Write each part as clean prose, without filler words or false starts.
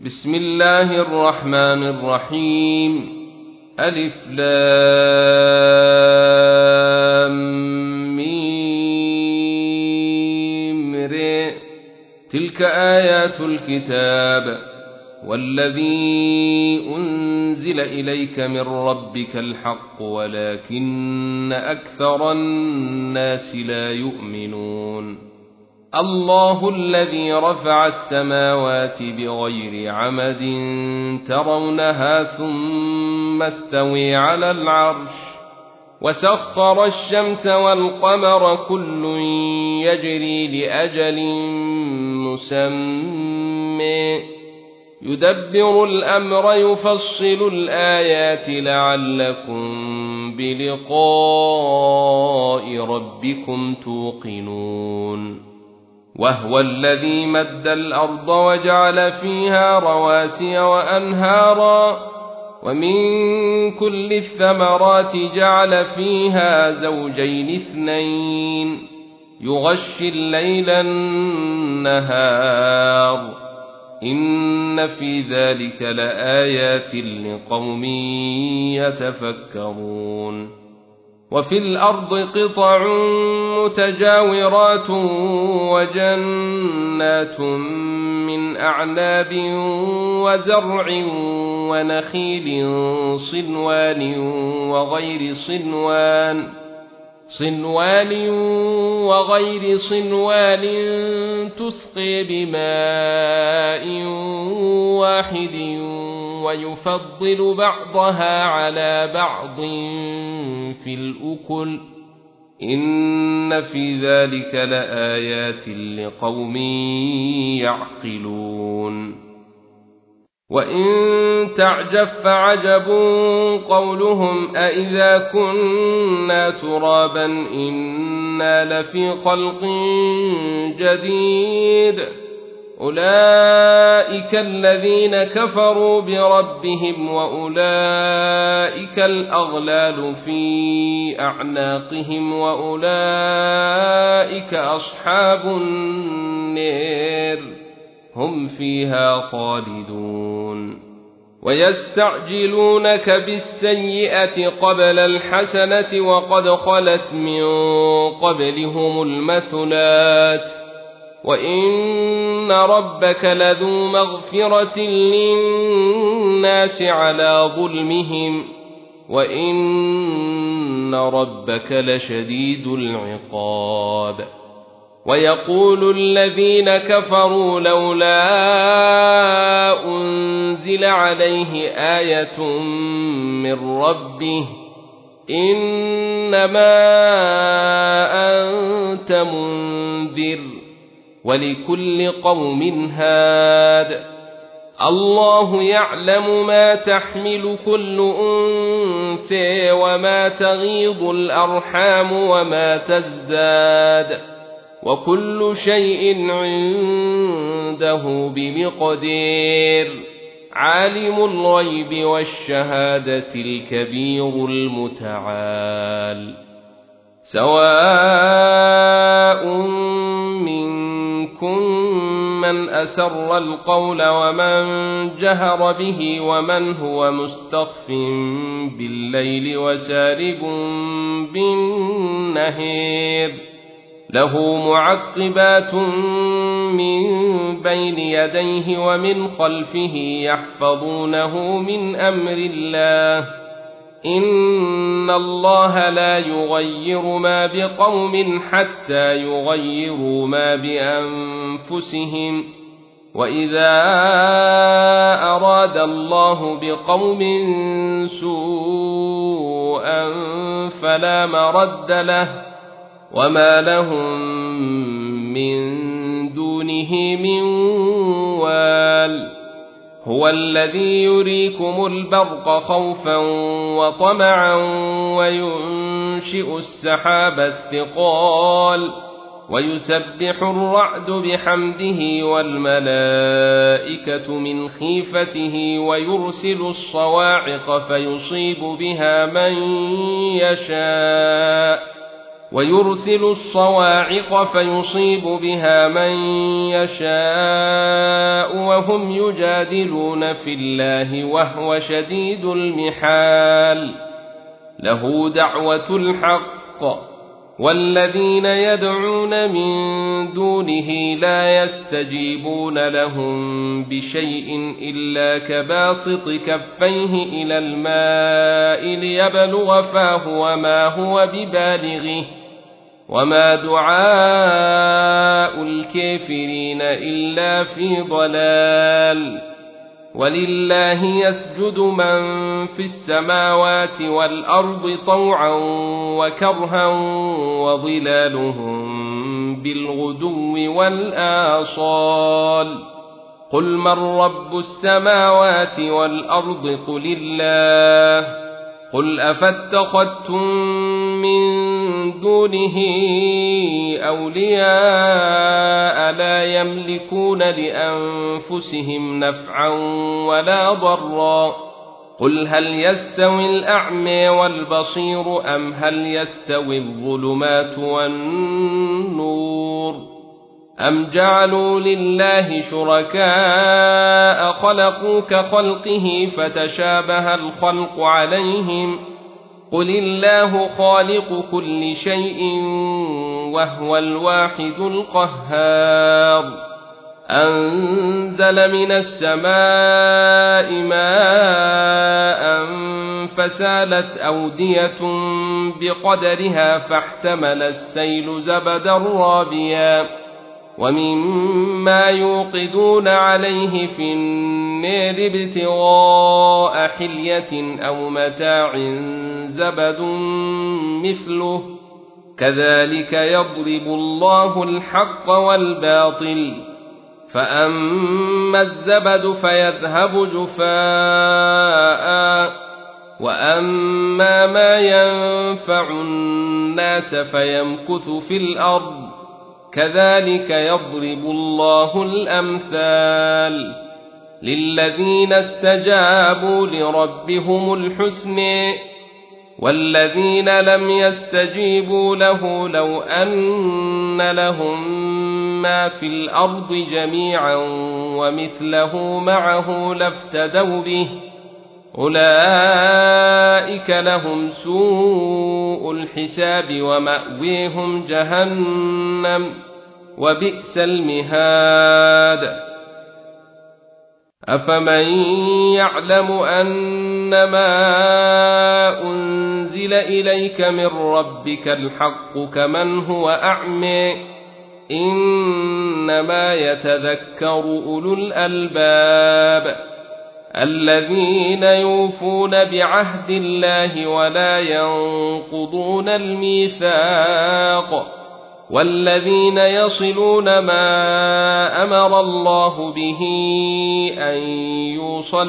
بسم الله الرحمن الرحيم. ألف لام ميم ر. تلك آيات الكتاب والذي أنزل إليك من ربك الحق ولكن أكثر الناس لا يؤمنون. الله الذي رفع السماوات بغير عمد ترونها ثم استوى على العرش وسخر الشمس والقمر كل يجري لأجل مسمى يدبر الأمر يفصل الآيات لعلكم بلقاء ربكم توقنون. وهو الذي مد الأرض وجعل فيها رواسي وأنهارا ومن كل الثمرات جعل فيها زوجين اثنين يغشي الليل النهار إن في ذلك لآيات لقوم يتفكرون. وفي الأرض قطع متجاورات وجنات من أعناب وزرع ونخيل صنوان وغير صنوان تسقي بماء واحد ويفضل بعضها على بعض في الأكل إن في ذلك لآيات لقوم يعقلون. وإن تعجب فعجب قولهم أإذا كنا ترابا إنا لفي خلق جديد أولئك الذين كفروا بربهم وأولئك الأغلال في أعناقهم وأولئك أصحاب النار هم فيها خالدون. ويستعجلونك بالسيئة قبل الحسنة وقد خلت من قبلهم المثلات وإن ربك لذو مغفرة للناس على ظلمهم وإن ربك لشديد العقاب. ويقول الذين كفروا لولا أنزل عليه آية من ربه إنما أنت منذر ولكل قوم هاد الله يعلم ما تحمل كل أنثى وما تغيض الأرحام وما تزداد وكل شيء عنده بمقدار. عالم الغيب والشهادة الكبير المتعال. سواء منكم من أسر القول ومن جهر به ومن هو مستخف بالليل وسارب بالنهار له معقبات من بين يديه ومن خلفه يحفظونه من أمر الله إن الله لا يغير ما بقوم حتى يغيروا ما بأنفسهم وإذا أراد الله بقوم سوءا فلا مرد له وما لهم من دونه من وال. هو الذي يريكم البرق خوفا وطمعا وينشئ السحاب الثقال ويسبح الرعد بحمده والملائكة من خيفته ويرسل الصواعق فيصيب بها من يشاء ويرسل الصواعق فيصيب بها من يشاء وهم يجادلون في الله وهو شديد المحال له دعوة الحق والذين يدعون من دونه لا يستجيبون لهم بشيء إلا كباسط كفيه إلى الماء ليبلغ فاه وما هو ببالغه وما دعاء الكافرين إلا في ضلال ولله يسجد من في السماوات والأرض طوعا وكرها وظلالهم بالغدو والآصال قل من رب السماوات والأرض قل الله قل أفاتخذتم من دونه أولياء لا يملكون لأنفسهم نفعا ولا ضرا قل هل يستوي الأعمى والبصير أم هل يستوي الظلمات والنور أم جعلوا لله شركاء خلقوا كخلقه فتشابه الخلق عليهم قل الله خالق كل شيء وهو الواحد القهار أنزل من السماء ماء فسالت أودية بقدرها فاحتمل السيل زبدا رابيا ومما يوقدون عليه في النار ابتغاء حلية أو متاع زبد مثله كذلك يضرب الله الحق والباطل فأما الزبد فيذهب جفاء وأما ما ينفع الناس فيمكث في الأرض كذلك يضرب الله الأمثال للذين استجابوا لربهم الحسنى والذين لم يستجيبوا له لو أن لهم ما في الأرض جميعا ومثله معه لافتدوا به أولئك لهم سوء الحساب ومأويهم جهنم وبئس المهاد أفمن يعلم أنما أنزل إليك من ربك الحق كمن هو أعمى إنما يتذكر أولو الألباب الذين يوفون بعهد الله ولا ينقضون الميثاق والذين يصلون ما أمر الله به أن يوصل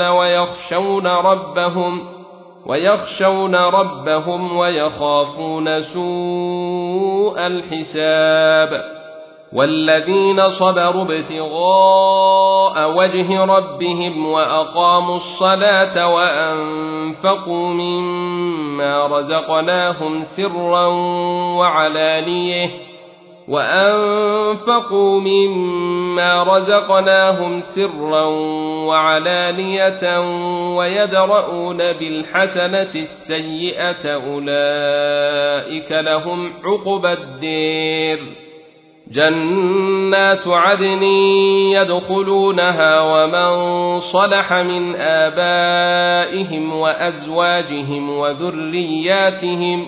ويخشون ربهم ويخافون سوء الحساب والذين صبروا ابتغاء وجه ربهم وأقاموا الصلاة وأنفقوا مما رزقناهم سرا وعلانية ويدرؤون بالحسنة السيئة أولئك لهم عقبى الدير جنات عدن يدخلونها ومن صلح من آبائهم وأزواجهم وذرياتهم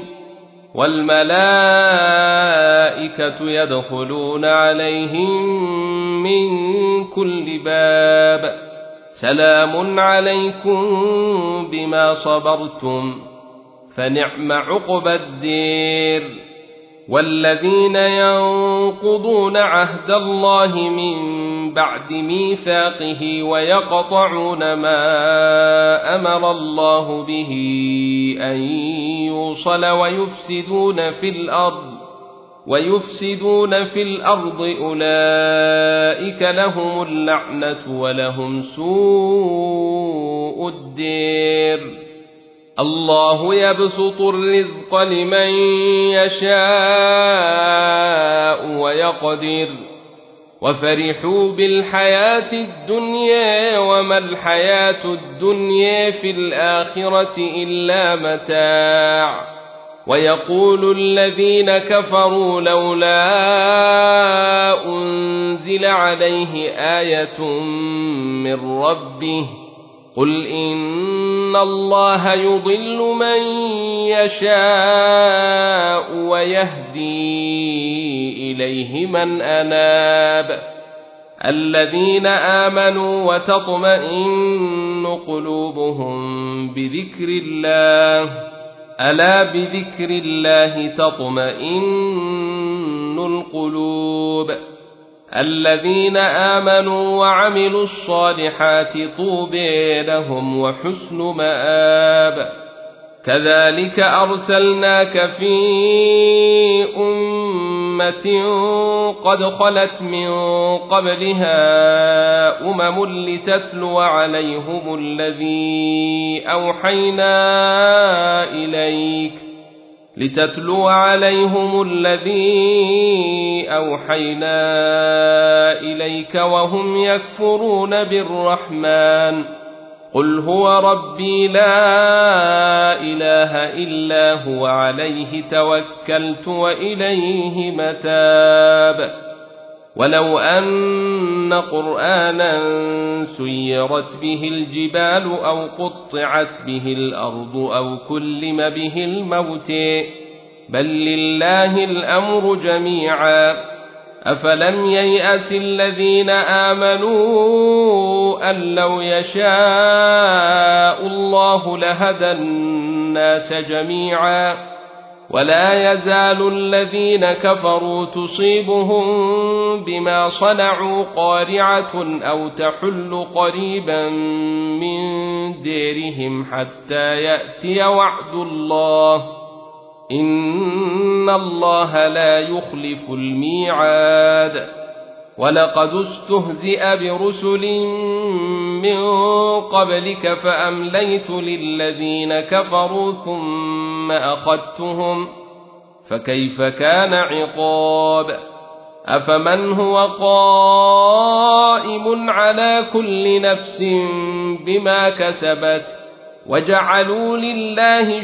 والملائكة يدخلون عليهم من كل باب سلام عليكم بما صبرتم فنعم عقبى الدير والذين ينقضون عهد الله من بعد ميثاقه ويقطعون ما أمر الله به أن يوصل ويفسدون في الأرض أولئك لهم اللعنة ولهم سوء الدير الله يبسط الرزق لمن يشاء ويقدر وفرحوا بالحياة الدنيا وما الحياة الدنيا في الآخرة إلا متاع ويقول الذين كفروا لولا أنزل عليه آية من ربه قل إن الله يضل من يشاء ويهدي إليه من أناب الذين آمنوا وتطمئن قلوبهم بذكر الله ألا بذكر الله تطمئن القلوب الذين آمنوا وعملوا الصالحات طوبى لهم وحسن مآب كذلك أرسلناك في أمة قد خلت من قبلها لتتلو عليهم الذي أوحينا إليك وهم يكفرون بالرحمن قل هو ربي لا إله إلا هو عليه توكلت وإليه متاب ولو أن قرآنا سيرت به الجبال أو قطعت به الأرض أو كلم به الموت بل لله الأمر جميعا أفلم ييأس الذين آمنوا أن لو يشاء الله لهدى الناس جميعا ولا يزال الذين كفروا تصيبهم بما صنعوا قارعة أو تحل قريبا من ديرهم حتى يأتي وعد الله إن الله لا يخلف الميعاد ولقد استهزئ برسل من قبلك فأمليت للذين كفروا ثم أخذتهم فكيف كان عقاب أفمن هو قائم على كل نفس بما كسبت وجعلوا لله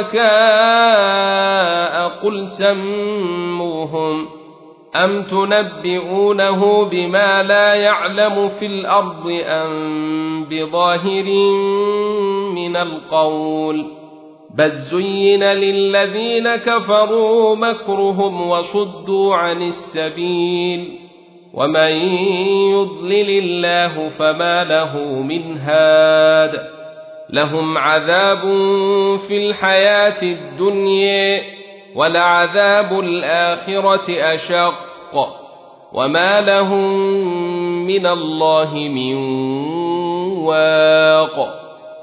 شركاء قل سموهم أم تنبئونه بما لا يعلم في الأرض أم بظاهر من القول بل زين للذين كفروا مكرهم وصدوا عن السبيل ومن يضلل الله فما له من هاد لهم عذاب في الحياة الدنيا ولعذاب الآخرة أشق وما لهم من الله من واق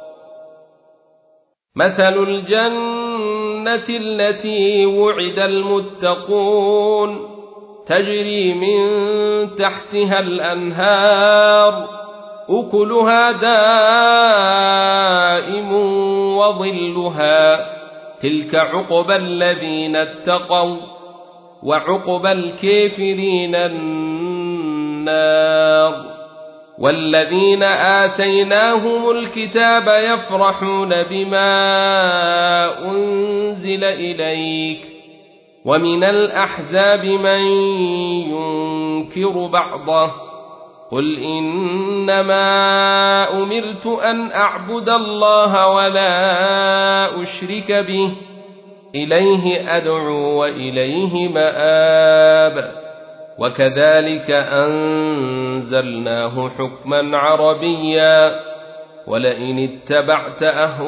مثل الجنة التي وعد المتقون تجري من تحتها الأنهار أكلها دائم وظلها تلك عقبى الذين اتقوا وعقبى الكافرين النار والذين آتيناهم الكتاب يفرحون بما أنزل إليك ومن الأحزاب من ينكر بعضه قل إنما أمرت أن أعبد الله ولا أشرك به إليه أدعو وإليه مآب وكذلك أنزلناه حكما عربيا ولئن اتبعت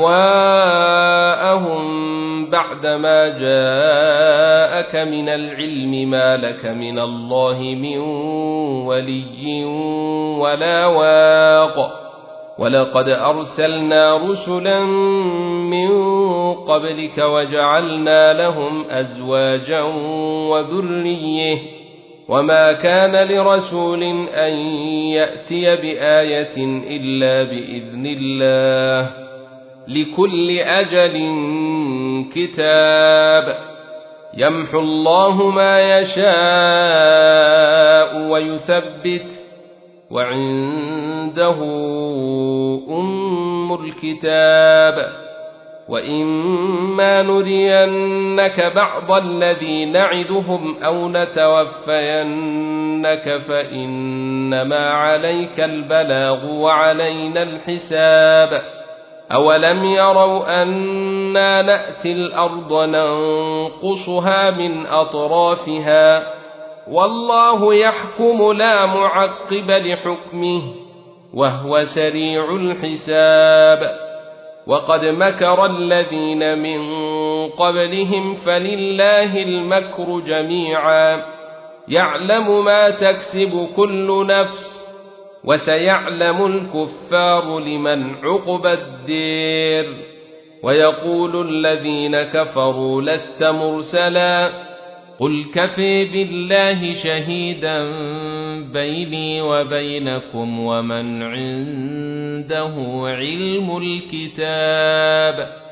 أهواءهم بعدما جاءك من العلم ما لك من الله من ولي ولا واق ولقد أرسلنا رسلا من قبلك وجعلنا لهم أزواجا وذرية وما كان لرسول أن يأتي بآية إلا بإذن الله لكل أجل كتاب يمحو الله ما يشاء ويثبت وعنده أم الكتاب وإما نرينك بعض الذي نعدهم أو نتوفينك فإنما عليك البلاغ وعلينا الحساب أولم يروا أنا نأتي الأرض ننقصها من أطرافها والله يحكم لا معقب لحكمه وهو سريع الحساب وقد مكر الذين من قبلهم فلله المكر جميعا يعلم ما تكسب كل نفس وسيعلم الكفار لمن عقبى الدير ويقول الذين كفروا لست مرسلا قل كفى بالله شهيدا بيني وبينكم ومن عنده علم الكتاب